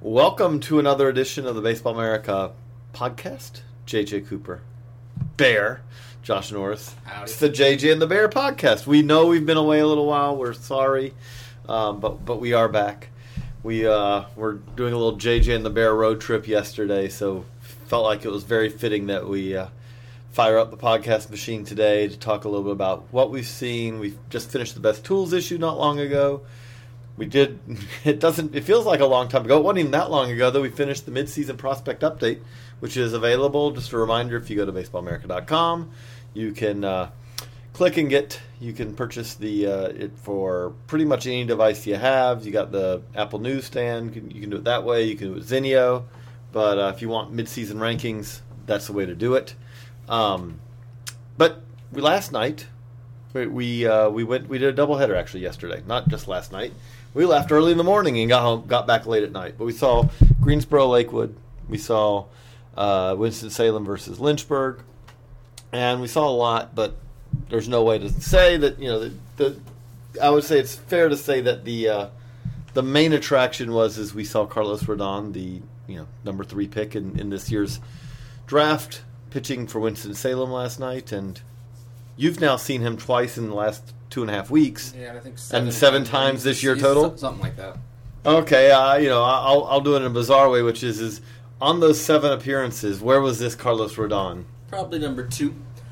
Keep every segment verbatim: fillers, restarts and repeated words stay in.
Welcome to another edition of the Baseball America podcast. J J Cooper, Bear, Josh Norris. Howdy. It's the J J and the Bear podcast. We know we've been away a little while. We're sorry, um, but but we are back. We uh, were doing a little J J and the Bear road trip yesterday, so felt like it was very fitting that we uh, fire up the podcast machine today to talk a little bit about what we've seen. We just finished the Best Tools issue not long ago. We did. It doesn't. It feels like a long time ago. It wasn't even that long ago that we finished the midseason prospect update, which is available. Just a reminder: if you go to baseball america dot com, you can uh, click and get. You can purchase the uh, it for pretty much any device you have. You got the Apple Newsstand. You can, you can do it that way. You can do it with Zenio. But uh, if you want midseason rankings, that's the way to do it. Um, but we last night we we, uh, we went. We did a doubleheader actually yesterday, not just last night. We left early in the morning and got home, got back late at night. But we saw Greensboro Lakewood. We saw uh, Winston-Salem versus Lynchburg. And we saw a lot, but there's no way to say that, you know, the, the I would say it's fair to say that the uh, the main attraction was is we saw Carlos Rodon, the, you know, number three pick in, in this year's draft, pitching for Winston-Salem last night. And you've now seen him twice in the last two and a half weeks. Yeah, I think seven and seven times, times this year total? Something like that. Okay, uh, you know, I'll I'll do it in a bizarre way, which is, is on those seven appearances, where was this Carlos Rodon? Probably number two.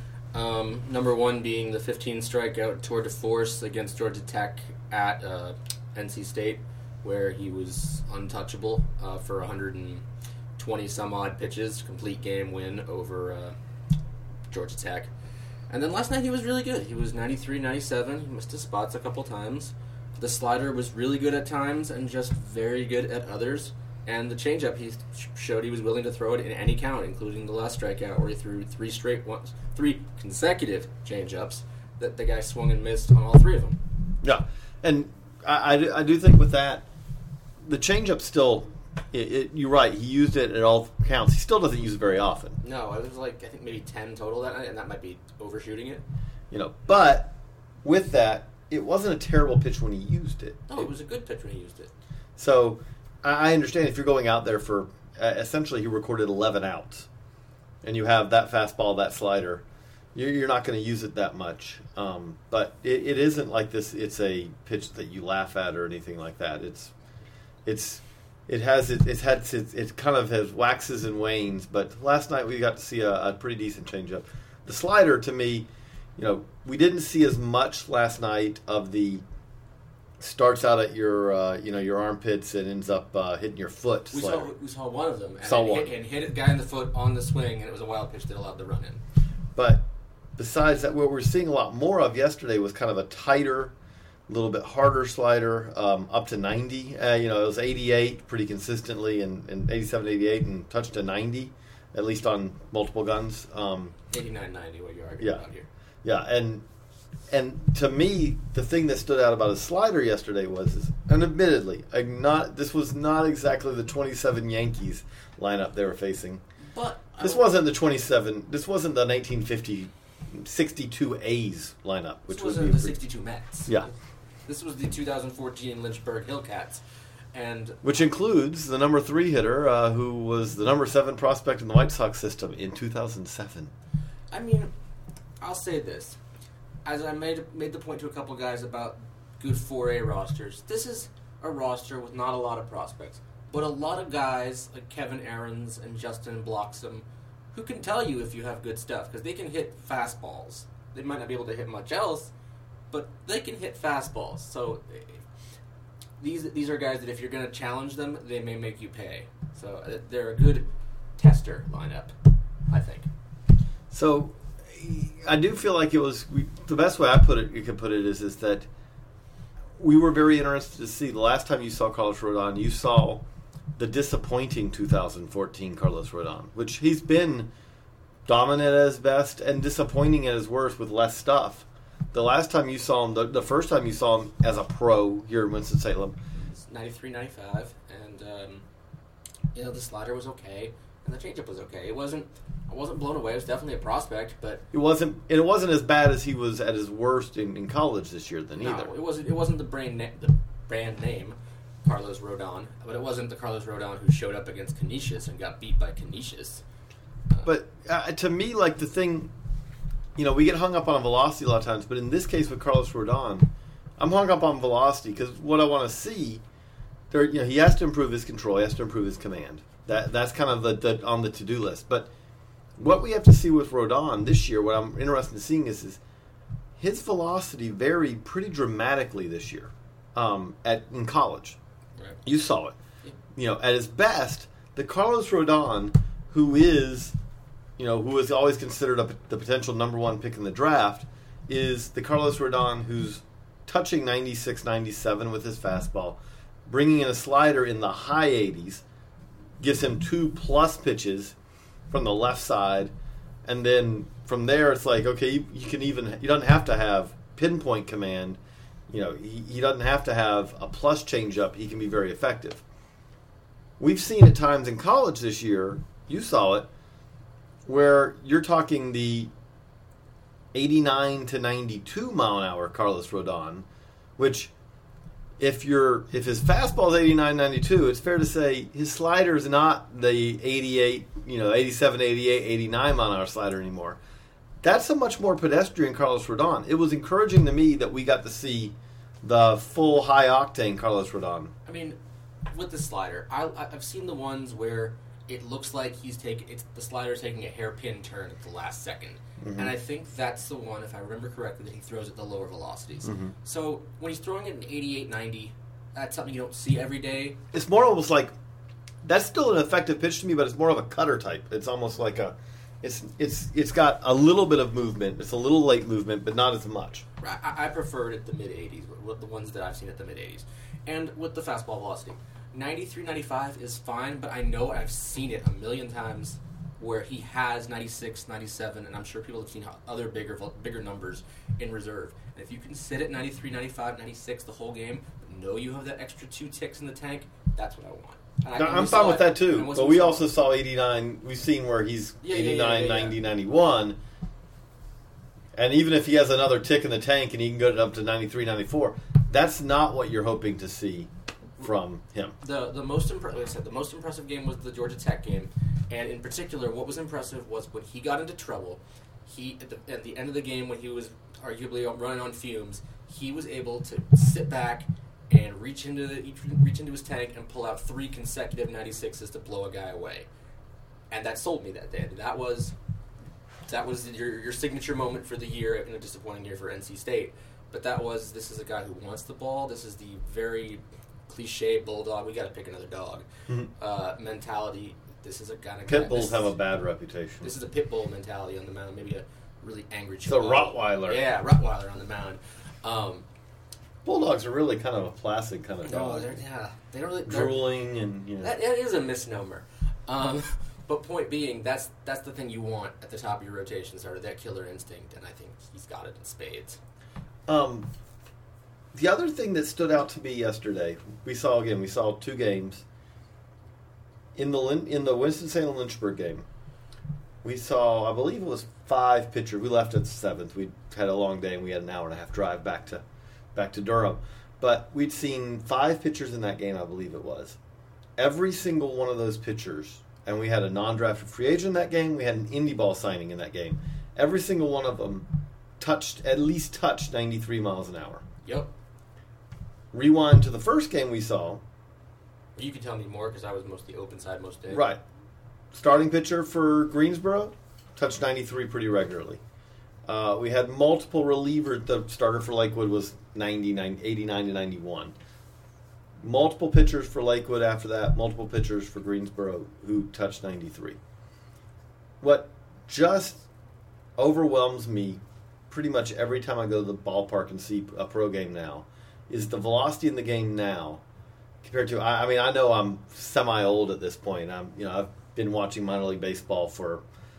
Um, number one being the fifteen strikeout tour de force against Georgia Tech at uh, N C State, where he was untouchable uh, for one hundred twenty some odd pitches, complete game win over uh, Georgia Tech. And then last night he was really good. He was ninety-three, ninety-seven. He missed his spots a couple times. The slider was really good at times and just very good at others. And the changeup, he showed he was willing to throw it in any count, including the last strikeout where he threw three straight ones, three consecutive changeups that the guy swung and missed on all three of them. Yeah, and I, I, do, I do think with that, the changeup still, it, it, you're right, he used it at all counts. He still doesn't use it very often. No, it was like, I think maybe ten total that night, and that might be overshooting it. You know, but with that, it wasn't a terrible pitch when he used it. No, it was a good pitch when he used it. So I understand if you're going out there for, uh, essentially he recorded eleven outs, and you have that fastball, that slider, you're, you're not going to use it that much. Um, but it, it isn't like this, it's a pitch that you laugh at or anything like that. It's, it's, it has, it, it's had, it, it kind of has waxes and wanes, but last night we got to see a, a pretty decent changeup. The slider, to me, you know, we didn't see as much last night of the starts out at your, uh, you know, your armpits and ends up uh, hitting your foot. We saw, we saw one of them, and, saw it one. Hit, and hit a guy in the foot on the swing, and it was a wild pitch that allowed the run in. But besides that, what we're seeing a lot more of yesterday was kind of a tighter, a little bit harder slider, um, up to ninety. Uh, you know, it was eighty-eight pretty consistently, and, and eighty-seven, eighty-eight, and touched to ninety, at least on multiple guns. Um, eighty-nine, ninety, what you're arguing yeah. about here. Yeah, and and to me, the thing that stood out about his slider yesterday was, is, and admittedly, I'm not this was not exactly the twenty-seven Yankees lineup they were facing. But this wasn't the twenty-seven. This wasn't the nineteen fifty sixty-two A's lineup, which this was wasn't the sixty-two Mets. Yeah, this was the two thousand fourteen Lynchburg Hillcats, and which includes the number three hitter, uh, who was the number seven prospect in the White Sox system in two thousand seven. I mean, I'll say this. As I made made the point to a couple guys about good four A rosters, this is a roster with not a lot of prospects, but a lot of guys like Kevin Aarons and Justin Bloxam who can tell you if you have good stuff, because they can hit fastballs. They might not be able to hit much else, but they can hit fastballs. So these these are guys that if you're going to challenge them, they may make you pay. So they're a good tester lineup, I think. So I do feel like it was we, the best way I put it. You could put it is is that we were very interested to see the last time you saw Carlos Rodon. You saw the disappointing two thousand fourteen Carlos Rodon, which he's been dominant at his best and disappointing at his worst with less stuff. The last time you saw him, the, the first time you saw him as a pro here in Winston-Salem, it's ninety-three, ninety-five, and um, you know the slider was okay and the changeup was okay. It wasn't. I wasn't blown away. It was definitely a prospect, but it wasn't. It wasn't as bad as he was at his worst in, in college this year. Then no, either. it wasn't. It wasn't the brand na- the brand name, Carlos Rodon, but it wasn't the Carlos Rodon who showed up against Canisius and got beat by Canisius. Uh, but uh, to me, like the thing, you know, we get hung up on velocity a lot of times, but in this case with Carlos Rodon, I'm hung up on velocity because what I want to see, there, you know, he has to improve his control, he has to improve his command. That that's kind of the, the on the to-do list. But what we have to see with Rodon this year, what I'm interested in seeing is, is his velocity varied pretty dramatically this year um, at in college. Right. You saw it. Yeah. You know, at his best, the Carlos Rodon, who is, you know, who is always considered a, the potential number one pick in the draft, is the Carlos Rodon who's touching ninety-six, ninety-seven with his fastball, bringing in a slider in the high eighties, gives him two plus pitches from the left side, and then from there it's like, okay, you, you can even, you don't have to have pinpoint command, you know, he, he doesn't have to have a plus changeup, he can be very effective. We've seen at times in college this year, you saw it, where you're talking the eighty-nine to ninety-two mile an hour Carlos Rodon, which if you're if his fastball is eighty-nine ninety-two, it's fair to say his slider is not the eighty-eight, you know, eighty-seven, eighty-eight, eighty-nine mile an hour slider anymore. That's a much more pedestrian Carlos Rodon. It was encouraging to me that we got to see the full high octane Carlos Rodon. I mean, with the slider, I, I've seen the ones where it looks like he's taking it's the slider's taking a hairpin turn at the last second. Mm-hmm. And I think that's the one, if I remember correctly, that he throws at the lower velocities. Mm-hmm. So when he's throwing it in eighty-eight ninety, that's something you don't see every day. It's more almost like, that's still an effective pitch to me, but it's more of a cutter type. It's almost like a, it's it's it's got a little bit of movement. It's a little late movement, but not as much. I, I prefer it at the mid eighties, the ones that I've seen at the mid eighties. And with the fastball velocity, ninety-three ninety-five is fine, but I know I've seen it a million times where he has ninety-six, ninety-seven, and I'm sure people have seen other bigger bigger numbers in reserve. And if you can sit at ninety-three, ninety-five, ninety-six the whole game, but know you have that extra two ticks in the tank, that's what I want. And I, I'm fine with that too, but we also saw eighty-nine, we've seen where he's yeah, eighty-nine, yeah, yeah, yeah, ninety, yeah. ninety-one, and even if he has another tick in the tank and he can get it up to ninety-three, ninety-four, that's not what you're hoping to see from him. The the most impre- like I said, the most impressive game was the Georgia Tech game. And in particular, what was impressive was when he got into trouble, he at the, at the end of the game when he was arguably running on fumes, he was able to sit back and reach into the reach into his tank and pull out three consecutive ninety-sixes to blow a guy away. And that sold me that day. That was that was your your signature moment for the year in a disappointing year for N C State. But that was, this is a guy who wants the ball. This is the very cliche bulldog, we got to pick another dog mm-hmm. uh, mentality. This is a kind of pit bulls have a bad reputation. This is a pit bull mentality on the mound. Maybe a really angry. It's a Rottweiler. Yeah, Rottweiler on the mound. Um, Bulldogs are really kind of a placid kind of dog. No, they're yeah, they don't really drooling and you know. That, that is a misnomer. Um, but point being, that's that's the thing you want at the top of your rotation starter, that killer instinct, and I think he's got it in spades. Um, the other thing that stood out to me yesterday, we saw again, we saw two games. In the in the Winston-Salem Lynchburg game, we saw, I believe it was five pitchers. We left at the seventh. We had a long day and we had an hour and a half drive back to back to Durham. But we'd seen five pitchers in that game, I believe it was. Every single one of those pitchers, and we had a non-drafted free agent in that game. We had an indie ball signing in that game. Every single one of them touched at least touched ninety-three miles an hour. Yep. Rewind to the first game we saw. You can tell me more because I was mostly open side most days. Right. Starting pitcher for Greensboro, touched ninety-three pretty regularly. Uh, we had multiple relievers. The starter for Lakewood was ninety-nine, eighty-nine to ninety-one. Multiple pitchers for Lakewood after that, multiple pitchers for Greensboro who touched ninety-three. What just overwhelms me pretty much every time I go to the ballpark and see a pro game now is the velocity in the game now. Compared to, I, I mean, I know I'm semi-old at this point. I'm, you know, I've been watching minor league baseball for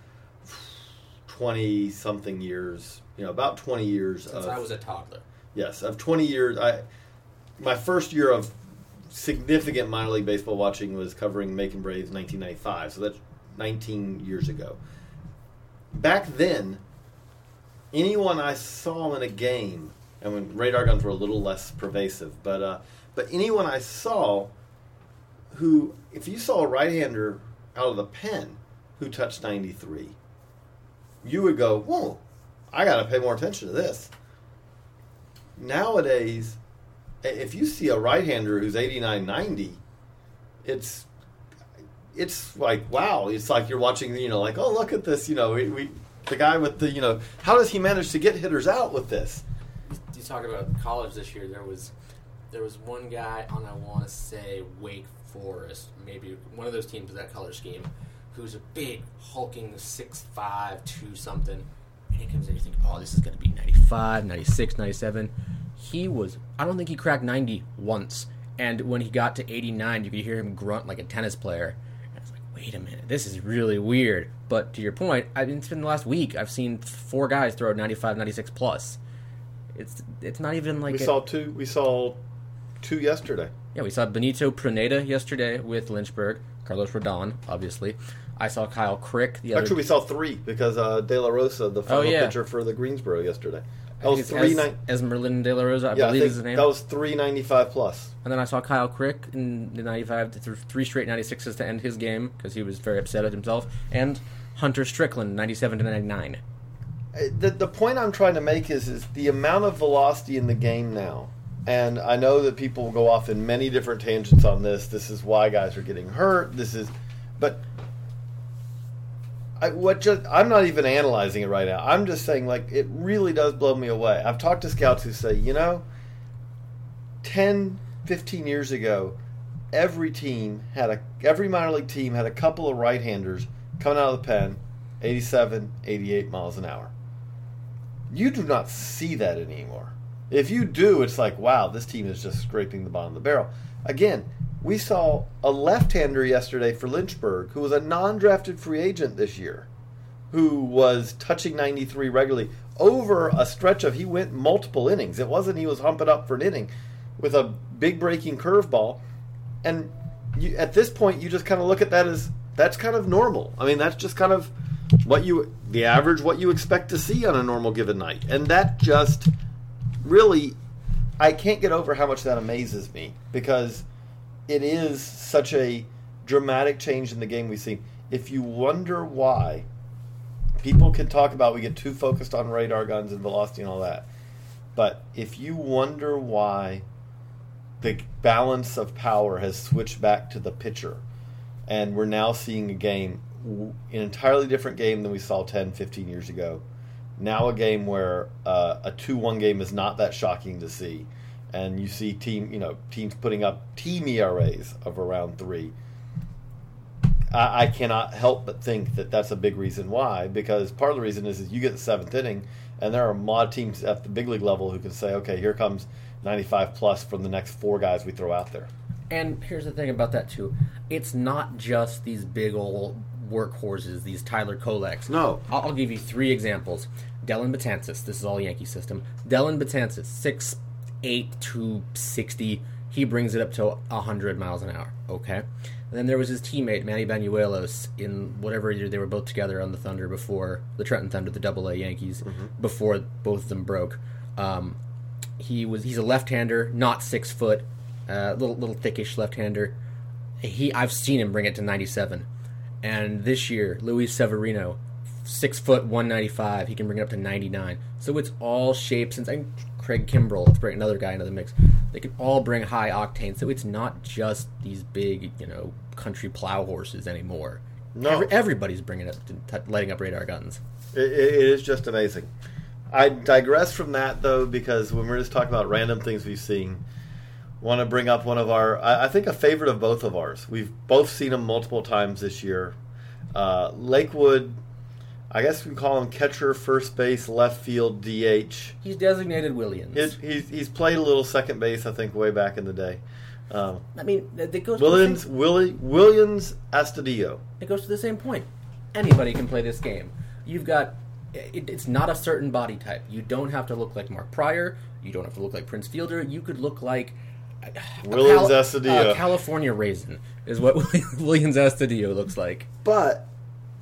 twenty-something years. You know, about twenty years. Since of, I was a toddler. Yes, of twenty years. I my first year of significant minor league baseball watching was covering Macon Braves nineteen ninety-five. So that's nineteen years ago. Back then, anyone I saw in a game and when radar guns were a little less pervasive. But uh, but anyone I saw who, if you saw a right-hander out of the pen who touched ninety-three, you would go, whoa, I got to pay more attention to this. Nowadays, if you see a right-hander who's eighty-nine, ninety, it's it's like, wow, it's like you're watching, you know, like, oh, look at this, you know, we, we the guy with the, you know, how does he manage to get hitters out with this? You talk about college this year, there was there was one guy on, I want to say, Wake Forest, maybe one of those teams with that color scheme, who's a big, hulking six five, two something, and he comes in and you think, oh, this is going to be ninety-five, ninety-six, ninety-seven. He was, I don't think he cracked ninety once, and when he got to eighty-nine, you could hear him grunt like a tennis player. And I was like, wait a minute, this is really weird. But to your point, I mean, it's been the last week, I've seen four guys throw ninety-five, ninety-six plus. It's it's not even like we a, saw two. We saw two yesterday. Yeah, we saw Benito Pruneda yesterday with Lynchburg. Carlos Rodon, obviously. I saw Kyle Crick the other. Actually, we saw three because uh, De La Rosa, the final oh, yeah. pitcher for the Greensboro yesterday. That I was think three it's nine. Es- Esmeralda De La Rosa, I yeah, believe I think is his name. That was three ninety five plus. And then I saw Kyle Crick in the ninety-five, th- three straight ninety-sixes to end his game because he was very upset at himself. And Hunter Strickland, ninety-seven to ninety-nine. The the point I'm trying to make is is the amount of velocity in the game now. And I know that people will go off in many different tangents on this. This is why guys are getting hurt. This is, but I what just I'm not even analyzing it right now. I'm just saying, like, it really does blow me away. I've talked to scouts who say, you know, ten, fifteen years ago, every team had a every minor league team had a couple of right-handers coming out of the pen, eighty-seven, eighty-eight miles an hour. You do not see that anymore. If you do, it's like, wow, this team is just scraping the bottom of the barrel. Again, we saw a left-hander yesterday for Lynchburg who was a non-drafted free agent this year, who was touching ninety-three regularly over a stretch of, he went multiple innings. It wasn't he was humping up for an inning with a big breaking curveball. And you, at this point, you just kind of look at that as, that's kind of normal. I mean, that's just kind of what you, the average, what you expect to see on a normal given night. And that just really, I can't get over how much that amazes me, because it is such a dramatic change in the game we've seen. If you wonder why people can talk about we get too focused on radar guns and velocity and all that, but if you wonder why the balance of power has switched back to the pitcher, and we're now seeing a game, an entirely different game than we saw ten, fifteen years ago. Now a game where uh, a two one game is not that shocking to see, and you see team, you know, teams putting up team E R As of around three. I, I cannot help but think that that's a big reason why, because part of the reason is, is you get the seventh inning, and there are a lot of teams at the big league level who can say, okay, here comes ninety-five plus from the next four guys we throw out there. And here's the thing about that, too. It's not just these big old workhorses, these Tyler Koleks. No. I'll, I'll give you three examples. Dylan Betances, this is all Yankee system. Dylan Betances, six eight, two sixty. He brings it up to one hundred miles an hour. Okay. And then there was his teammate, Manny Banuelos, in whatever year they were both together on the Thunder before, the Trenton Thunder, the double A Yankees, mm-hmm. before both of them broke. Um, he was he's a left-hander, not six foot, uh, little little thickish left-hander. He I've seen him bring it to ninety-seven. And this year, Luis Severino, six foot, one ninety-five. He can bring it up to ninety-nine. So it's all shapes. And, and Craig Kimbrell, let's bring another guy into the mix. They can all bring high octane. So it's not just these big, you know, country plow horses anymore. No, Every, everybody's bringing up, t- lighting up radar guns. It, it is just amazing. I digress from that though, because when we're just talking about random things we've seen, want to bring up one of our, I, I think a favorite of both of ours. We've both seen him multiple times this year. Uh, Lakewood, I guess we call him catcher, first base, left field, D H. He's designated Williams. It, he's he's played a little second base, I think, way back in the day. Um, I mean, it goes Williams, to the same, Willie, Williams Astudillo. It goes to the same point. Anybody can play this game. You've got, it, it's not a certain body type. You don't have to look like Mark Pryor. You don't have to look like Prince Fielder. You could look like Williams Cal- Astudillo. Uh, California Raisin is what Williams Astudillo looks like. But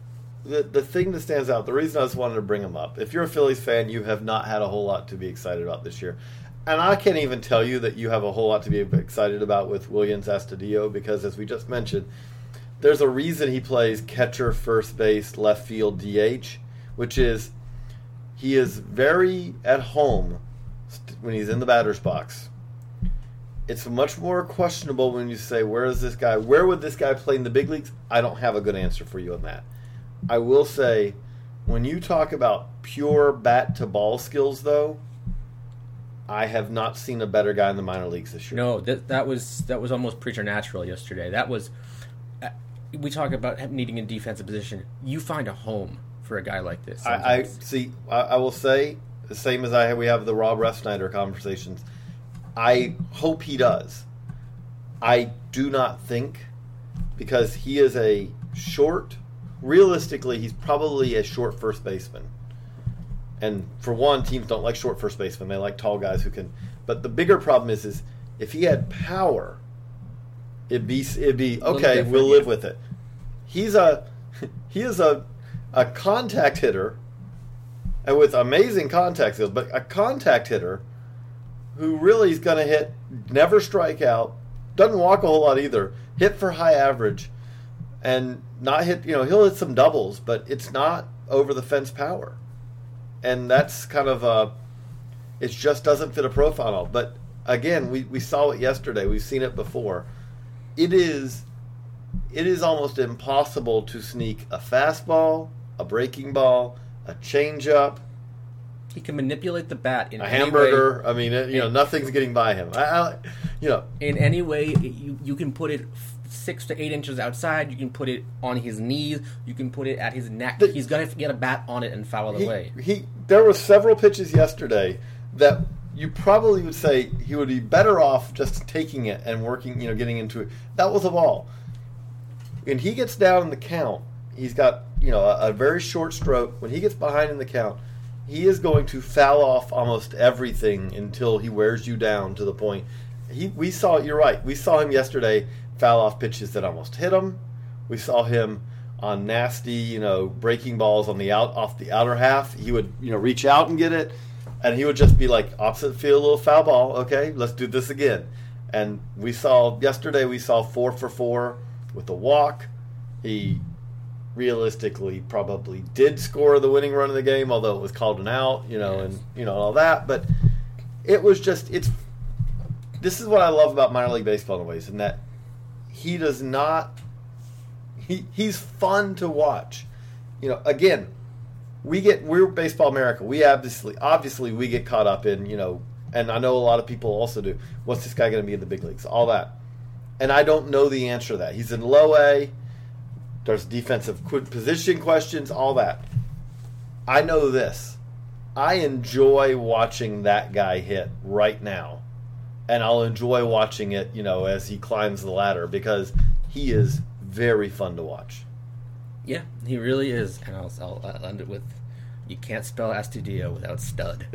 the the thing that stands out, the reason I just wanted to bring him up, if you're a Phillies fan, you have not had a whole lot to be excited about this year. And I can't even tell you that you have a whole lot to be excited about with Willians Astudillo, because as we just mentioned, there's a reason he plays catcher, first base, left field, D H, which is he is very at home when he's in the batter's box. It's much more questionable when you say, where is this guy? Where would this guy play in the big leagues? I don't have a good answer for you on that. I will say, when you talk about pure bat-to-ball skills, though, I have not seen a better guy in the minor leagues this year. No, that that was that was almost preternatural yesterday. That was, uh, we talk about needing a defensive position. You find a home for a guy like this. I, I see. I, I will say the same as I have, we have the Rob Refsnyder conversations. I hope he does. I do not think, because he is a short, realistically, he's probably a short first baseman. And for one, teams don't like short first basemen. They like tall guys who can. But the bigger problem is, is if he had power, it'd be it'd be okay. We'll live with it. He's a he is a a contact hitter, and with amazing contact skills, but a contact hitter who really is going to hit, never strike out, doesn't walk a whole lot either, hit for high average, and not hit, you know, he'll hit some doubles, but it's not over the fence power. And that's kind of a, it just doesn't fit a profile. But again, we, we saw it yesterday. We've seen it before. It is, it is almost impossible to sneak a fastball, a breaking ball, a changeup. He can manipulate the bat in a any hamburger. way. I mean, it, you know, nothing's getting by him. I, I, you know, in any way, you you can put it six to eight inches outside. You can put it on his knees. You can put it at his neck. The, He's gonna get a bat on it and foul it he, away. He there were several pitches yesterday that you probably would say he would be better off just taking it and working, you know, getting into it. That was a ball. When he gets down in the count, he's got, you know, a, a very short stroke. When he gets behind in the count, he is going to foul off almost everything until he wears you down to the point. He, we saw, you're right, we saw him yesterday foul off pitches that almost hit him. We saw him on nasty, you know, breaking balls on the out off the outer half. He would, you know, reach out and get it, and he would just be like, opposite field, little foul ball. Okay, let's do this again. And we saw yesterday, we saw four for four with a walk. He realistically probably did score the winning run of the game, although it was called an out, you know, yes. and you know all that. But it was just, it's. This is what I love about minor league baseball in ways, in that he does not. He he's fun to watch. You know, again, we get we're Baseball America. We obviously obviously we get caught up in, you know, and I know a lot of people also do. What's this guy going to be in the big leagues? All that, and I don't know the answer to that. He's in low A. There's defensive position questions, all that. I know this. I enjoy watching that guy hit right now. And I'll enjoy watching it, you know, as he climbs the ladder, because he is very fun to watch. Yeah, he really is. And I'll, I'll, I'll end it with, you can't spell Astudillo without stud.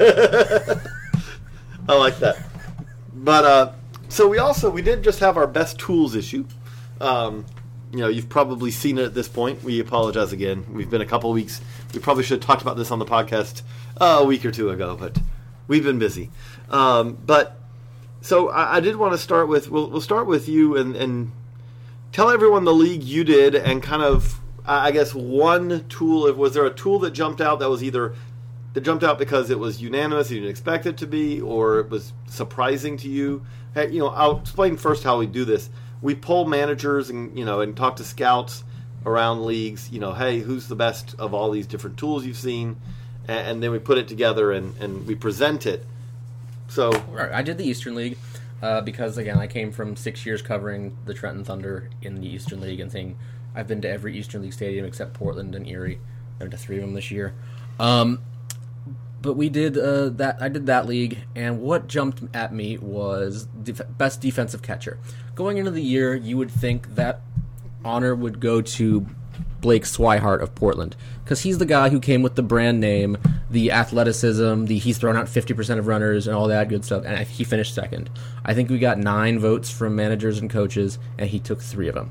I like that. But, uh, so we also, we did just have our best tools issue. Um, You know, you've probably seen it at this point. We apologize again. We've been a couple of weeks. We probably should have talked about this on the podcast uh, a week or two ago, but we've been busy. Um, but so I, I did want to start with. We'll, we'll start with you and, and tell everyone the league you did, and kind of, I guess, one tool. Was there a tool that jumped out that was either that jumped out because it was unanimous, you didn't expect it to be, or it was surprising to you? Hey, you know, I'll explain first how we do this. We poll managers and, you know, and talk to scouts around leagues, you know, hey, who's the best of all these different tools you've seen? And, and then we put it together and, and we present it. So right. I did the Eastern League uh, because, again, I came from six years covering the Trenton Thunder in the Eastern League and saying I've been to every Eastern League stadium except Portland and Erie. I've been to three of them this year. Um, but we did uh, that. I did that league, and what jumped at me was def- best defensive catcher. Going into the year, you would think that honor would go to Blake Swihart of Portland, because he's the guy who came with the brand name, the athleticism, the he's thrown out fifty percent of runners and all that good stuff, and he finished second. I think we got nine votes from managers and coaches, and he took three of them.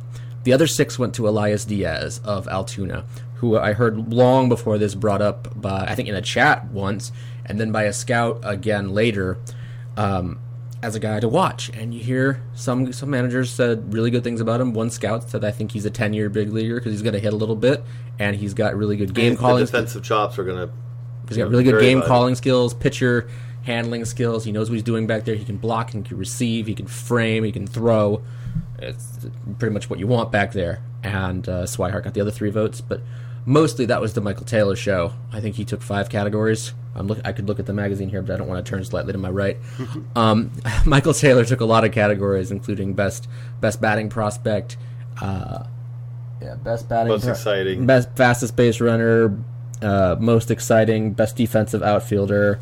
The other six went to Elias Diaz of Altoona, who I heard long before this brought up by, I think in a chat once, and then by a scout again later, um, as a guy to watch. And you hear some some managers said really good things about him. One scout said, I think he's a ten-year big leaguer because he's going to hit a little bit, and he's got really good game And calling. The defensive chops are going to... He's got really good game calling skills, pitcher handling skills. He knows what he's doing back there. He can block, he can receive, he can frame, he can throw. It's pretty much what you want back there. And uh, Swihart got the other three votes, but mostly that was the Michael Taylor show. I think he took five categories. I'm look, I could look at the magazine here, but I don't want to turn slightly to my right. um, Michael Taylor took a lot of categories, including best best batting prospect, uh, yeah, best batting, most pro- exciting, best fastest base runner, uh, most exciting, best defensive outfielder.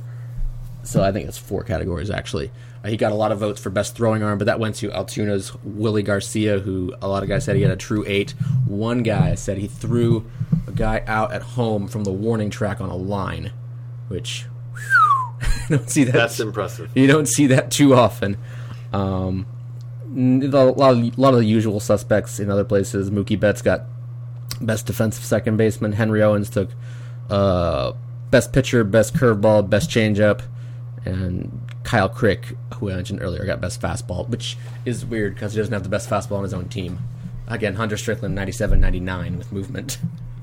So I think it's four categories actually. Uh, he got a lot of votes for best throwing arm, but that went to Altoona's Willie Garcia, who a lot of guys said he had a true eight. One guy said he threw a guy out at home from the warning track on a line, which whew, you don't see that. That's impressive. You don't see that too often. Um, a lot of, a lot of the usual suspects in other places. Mookie Betts got best defensive second baseman. Henry Owens took uh, best pitcher, best curveball, best changeup, and Kyle Crick, who I mentioned earlier, got best fastball, which is weird because he doesn't have the best fastball on his own team. Again, Hunter Strickland, ninety-seven ninety-nine with movement.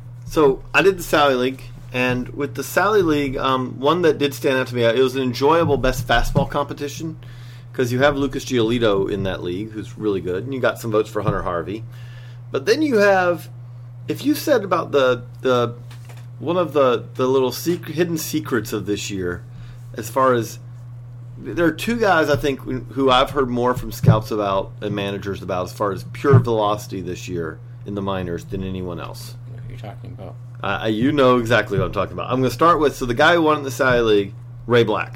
So I did the Sally League, and with the Sally League, um, one that did stand out to me, it was an enjoyable best fastball competition because you have Lucas Giolito in that league, who's really good, and you got some votes for Hunter Harvey. But then you have, if you said about the the one of the, the little secret, hidden secrets of this year, as far as there are two guys I think who I've heard more from scouts about and managers about as far as pure velocity this year in the minors than anyone else. What are you talking about? Uh, you know exactly what I'm talking about. I'm going to start with, so the guy who won in the Sally League, Ray Black.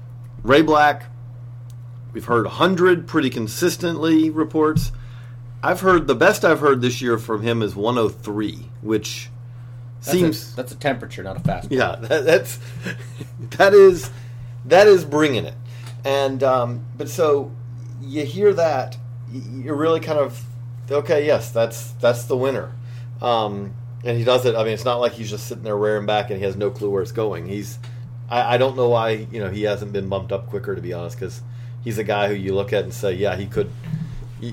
Ray Black, we've heard one hundred pretty consistently reports. I've heard, the best I've heard this year from him is one oh three, which that's seems... A, that's a temperature, not a fastball. Yeah, that, that's, that is, that is bringing it. And, um, but so you hear that, you're really kind of, okay, yes, that's, that's the winner. Um, And he does it. I mean, it's not like he's just sitting there rearing back and he has no clue where it's going. He's, I, I don't know why you know he hasn't been bumped up quicker, to be honest, because he's a guy who you look at and say, yeah, he could, he,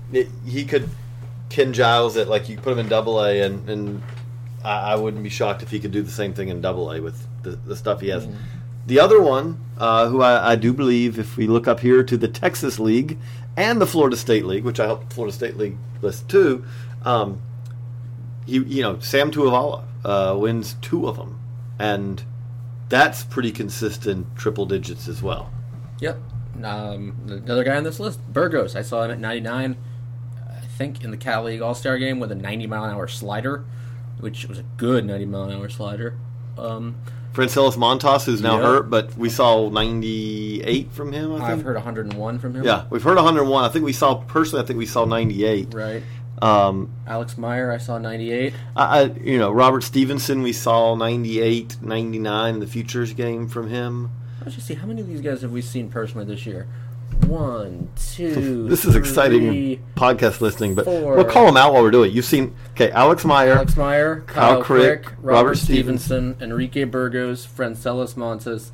he could Ken Giles it, like you put him in Double A, and and I, I wouldn't be shocked if he could do the same thing in Double A with the, the stuff he has. Mm-hmm. The other one, uh, who I, I do believe, if we look up here to the Texas League and the Florida State League, which I helped the Florida State League list too. Um, You, you know, Sam Tuivala uh, wins two of them, and that's pretty consistent triple digits as well. Yep. Um, another guy on this list, Burgos. I saw him at ninety-nine, I think, in the Cal League All-Star game with a ninety mile an hour slider, which was a good ninety mile an hour slider. Um, Francelis Montas, who's now yep. hurt, but we saw ninety-eight from him, I think. I've heard one hundred one from him. Yeah, we've heard one hundred one. I think we saw, personally, I think we saw ninety-eight. Right. Um, Alex Meyer, I saw ninety-eight. I, I, you know, Robert Stevenson, we saw ninety-eight, ninety-nine in the Futures game from him. Let's just see, how many of these guys have we seen personally this year? One, two, This is three, exciting podcast listening, but four. we'll call them out while we're doing it. You've seen, okay, Alex Meyer, Alex Meyer, Kyle Kyle Crick, Crick, Robert Robert Stevenson, Stevenson, Enrique Burgos, Francelis Montas,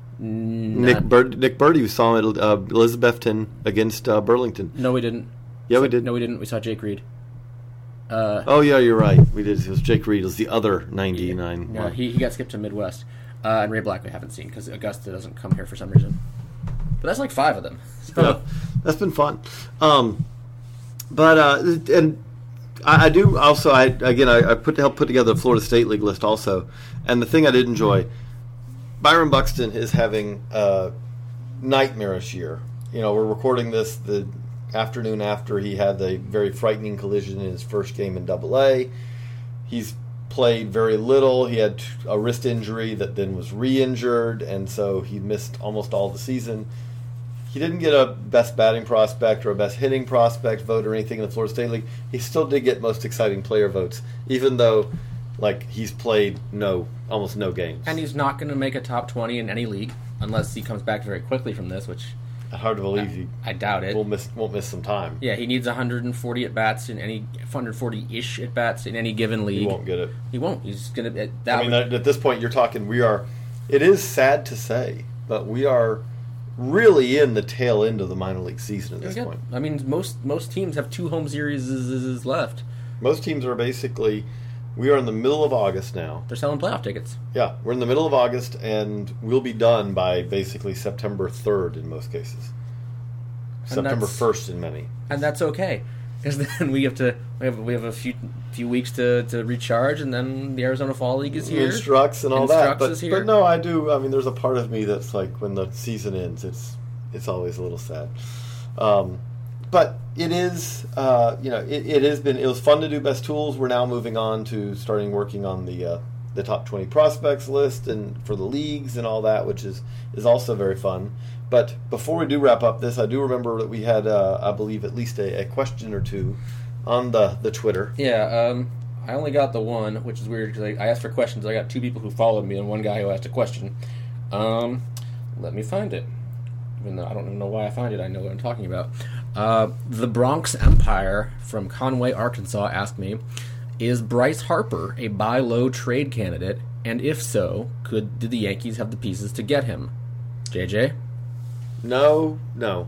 Nick Bird, Nick Birdie, we saw him at uh, Elizabethton against uh, Burlington. No, we didn't. Yeah, so, we did. No, we didn't. We saw Jake Reed. Uh, oh, yeah, you're right. We did. It was Jake Reed. It was the other ninety-nine. No, he, he got skipped to Midwest. Uh, and Ray Black we haven't seen because Augusta doesn't come here for some reason. But that's like five of them. So. Yeah, that's been fun. Um, but, uh, and I, I do also, I again, I, I put help put together the Florida State League list also. And the thing I did enjoy, Byron Buxton is having a nightmarish year. You know, we're recording this the afternoon after he had the very frightening collision in his first game in Double A. He's played very little. He had a wrist injury that then was re-injured, and so he missed almost all the season. He didn't get a best batting prospect or a best hitting prospect vote or anything in the Florida State League. He still did get most exciting player votes, even though like he's played no almost no games. And he's not going to make a top twenty in any league unless he comes back very quickly from this, which Hard to believe you. I doubt it. We'll miss won't miss some time. Yeah, he needs one hundred forty at bats in any one hundred forty-ish at bats in any given league. He won't get it. He won't. He's gonna. That I mean, would, at this point, you're talking. We are. It is sad to say, but we are really in the tail end of the minor league season at this yeah, point. I mean, most most teams have two home series left. Most teams are basically. We are in the middle of August now. They're selling playoff tickets. Yeah, we're in the middle of August, and we'll be done by basically September third in most cases. And September first in many. And that's okay, because then we have to we have we have a few few weeks to, to recharge, and then the Arizona Fall League is here. Instructs and all Instructs that. But, is here. but no, I do. I mean, there's a part of me that's like when the season ends, it's it's always a little sad. Um, but it is, uh, you know, it, it has been. It was fun to do best tools. We're now moving on to starting working on the uh, the top twenty prospects list and for the leagues and all that, which is is also very fun. But before we do wrap up this, I do remember that we had, uh, I believe, at least a, a question or two on the, the Twitter. Yeah, um, I only got the one, which is weird because I, I asked for questions. I got two people who followed me and one guy who asked a question. Um, let me find it. Even though I don't know why I find it, I know what I'm talking about. Uh, the Bronx Empire from Conway, Arkansas asked me, is Bryce Harper a buy low trade candidate? And if so, could did the Yankees have the pieces to get him? J J? No, no.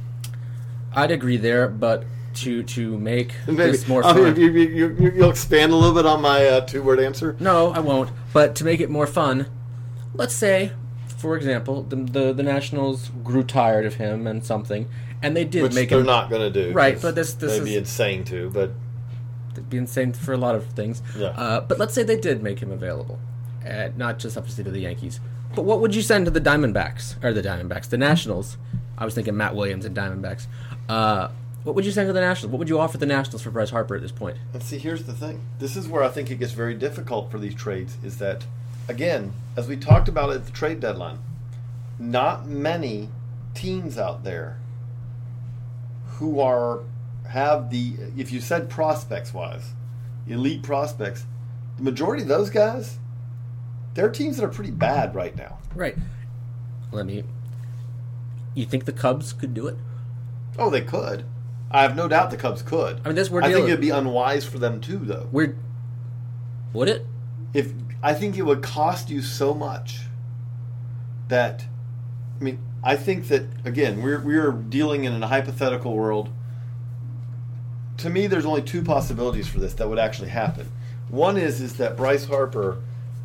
I'd agree there, but to to make Maybe. this more I fun... mean, you, you, you, you'll expand a little bit on my uh, two-word answer? No, I won't. But to make it more fun, let's say, for example, the the, the Nationals grew tired of him and something, and they did Which make they're him... not going to do. Right, but this, this they'd is... be insane to, but... It'd be insane for a lot of things. Yeah. Uh, but let's say they did make him available, uh, not just obviously to the Yankees. But what would you send to the Diamondbacks? Or the Diamondbacks, the Nationals. I was thinking Matt Williams and Diamondbacks. Uh, what would you send to the Nationals? What would you offer the Nationals for Bryce Harper at this point? And see, here's the thing. This is where I think it gets very difficult for these trades, is that, again, as we talked about at the trade deadline, not many teams out there who are, have the, if you said prospects-wise, elite prospects, the majority of those guys, they're teams that are pretty bad right now. Right. Let me... You think the Cubs could do it? Oh, they could. I have no doubt the Cubs could. I mean, this we're I think dealing- it'd be unwise for them too, though. We're... Would it? If I think it would cost you so much that, I mean, I think that again we're we're dealing in a hypothetical world. To me, there's only two possibilities for this that would actually happen. One is is that Bryce Harper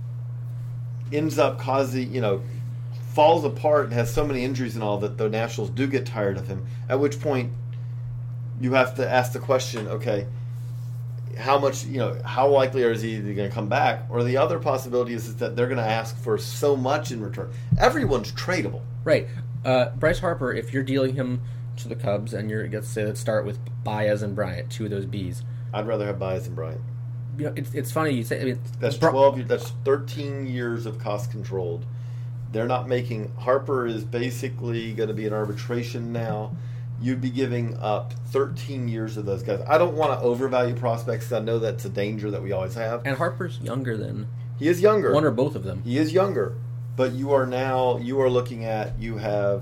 ends up causing, you know, falls apart and has so many injuries and all that the Nationals do get tired of him. At which point, you have to ask the question: okay, how much, you know, how likely is he going to come back? Or the other possibility is, is that they're going to ask for so much in return. Everyone's tradable. Right. Uh, Bryce Harper, if you're dealing him to the Cubs, and you're, let's say, let's start with Baez and Bryant, two of those Bs. I'd rather have Baez than Bryant. You know, it's it's funny you say. I mean, That's Bro- twelve. years- That's thirteen years of cost controlled. They're not making. Harper is basically going to be in arbitration now. You'd be giving up thirteen years of those guys. I don't want to overvalue prospects. I know that's a danger that we always have. And Harper's younger than He is younger. one or both of them. He is younger, but you are now you are looking at you have.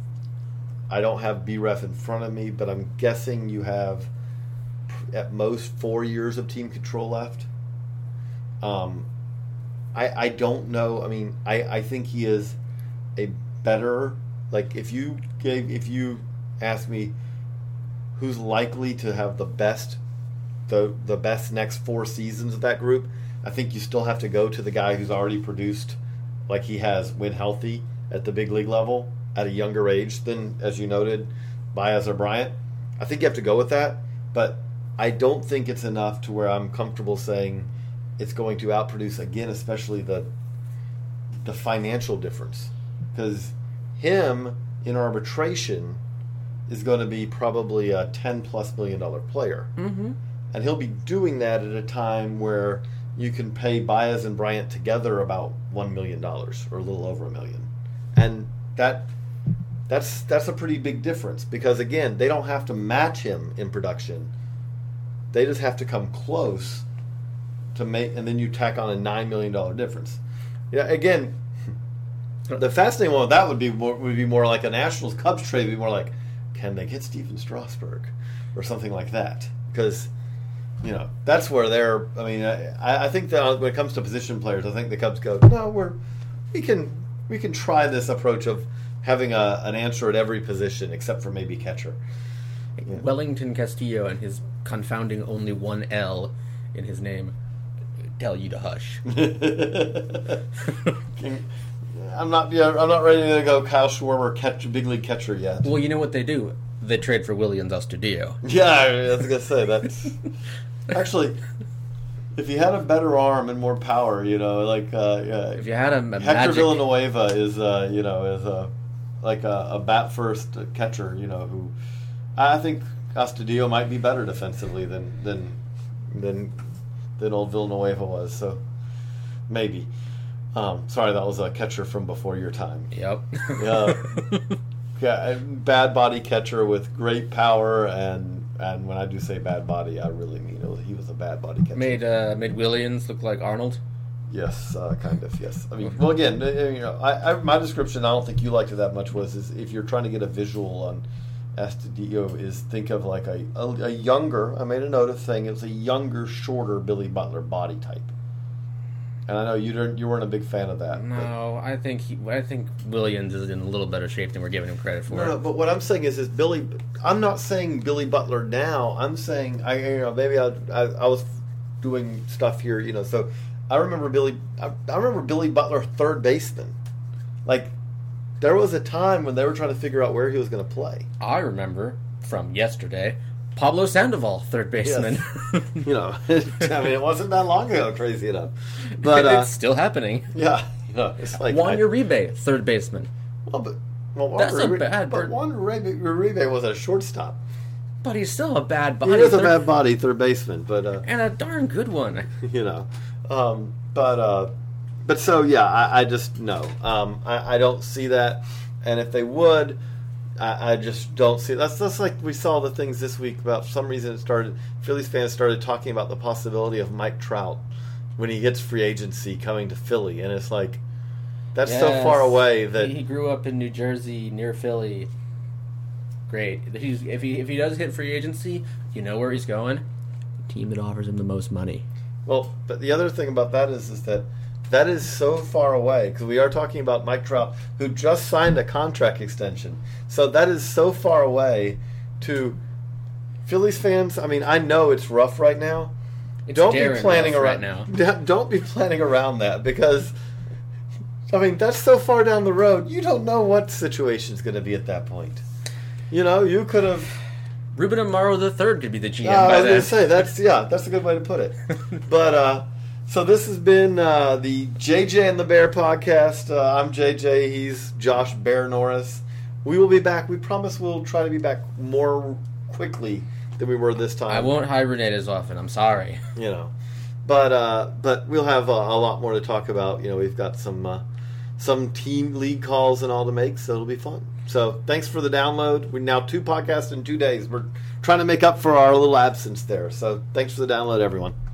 I don't have B R E F in front of me, but I'm guessing you have at most four years of team control left. Um, I I don't know. I mean, I, I think he is a better, like if you gave if you asked me who's likely to have the best the the best next four seasons of that group, I think you still have to go to the guy who's already produced like he has when healthy at the big league level at a younger age than, as you noted, Baez or Bryant. I think you have to go with that, but I don't think it's enough to where I'm comfortable saying it's going to outproduce again, especially the the financial difference, because him in arbitration is going to be probably a ten plus million dollar player, Mm-hmm. and he'll be doing that at a time where you can pay Baez and Bryant together about one million dollars or a little over a million, and that that's that's a pretty big difference, because again, they don't have to match him in production. They just have to come close to make, and then you tack on a nine million dollar difference. Yeah, again, The fascinating one with that would be more, would be more like a Nationals Cubs trade. Would be more like, can they get Steven Strasburg or something like that? Because you know that's where they're. I mean, I, I think that when it comes to position players, I think the Cubs go, no, we're we can we can try this approach of having a, an answer at every position except for maybe catcher. Yeah. Wellington Castillo and his confounding only one L in his name tell you to hush. I'm not. Yeah, I'm not ready to go Kyle Schwarber catch big league catcher yet. Well, you know what they do? They trade for Willians Astudillo. Yeah, I was gonna say that's actually. If he had a better arm and more power, you know, like uh, yeah. If you had a, a Hector magic... Villanueva is, uh, you know, is a like a, a bat first catcher, you know, who I think Astudillo might be better defensively than than than than old Villanueva was. So maybe. Um, sorry, that was a catcher from before your time. Yep. Yeah. Yeah, bad body catcher with great power, and and when I do say bad body, I really mean it. He was a bad body catcher. Made uh, made Williams look like Arnold. Yes, uh, kind of. Yes. I mean, well, again, you know, I, I, my description. I don't think you liked it that much. Was is if you're trying to get a visual on Astudillo, is think of like a, a a younger. I made a note of saying it was a younger, shorter Billy Butler body type. And I know you didn't, you weren't a big fan of that. No, I think he, I think Williams is in a little better shape than we're giving him credit for. No, no, but what I'm saying is, is Billy. I'm not saying Billy Butler now. I'm saying I, you know, maybe I, I, I was doing stuff here, you know. So I remember Billy. I, I remember Billy Butler, third baseman. Like there was a time when they were trying to figure out where he was going to play. I remember from yesterday. Pablo Sandoval, third baseman. Yes. You know, I mean, it wasn't that long ago, crazy enough. But uh, it's still happening. Yeah, you know, it's like Juan Uribe, third baseman. Well, but well, that's Juan a Uribe, bad. But Juan Uribe, Uribe was a shortstop. But he's still a bad body. He was third, a bad body third baseman, but uh, and a darn good one. You know, um, but uh, but so yeah, I, I just no, um, I, I don't see that, and if they would. I, I just don't see it. That's just like we saw the things this week about for some reason it started Phillies fans started talking about the possibility of Mike Trout when he hits free agency coming to Philly, and it's like that's yes. so far away that he grew up in New Jersey near Philly. Great. He's, if he if he does hit free agency, you know where he's going. The team that offers him the most money. Well, but the other thing about that is is that that is so far away because we are talking about Mike Trout, who just signed a contract extension. So that is so far away to Phillies fans. I mean, I know it's rough right now. It's don't be planning around right now. Don't be planning around that because, I mean, that's so far down the road. You don't know what situation's going to be at that point. You know, you could have. Ruben Amaro the third could be the G M. Uh, by I was then. going to say that's yeah, that's a good way to put it. But. uh So this has been uh, the J J and the Bear podcast. Uh, I'm J J. He's Josh Bear Norris. We will be back. We promise we'll try to be back more quickly than we were this time. I won't hibernate as often. I'm sorry. You know, but uh, but we'll have uh, a lot more to talk about. You know, we've got some uh, some team league calls and all to make, so it'll be fun. So thanks for the download. We're now two podcasts in two days. We're trying to make up for our little absence there. So thanks for the download, everyone.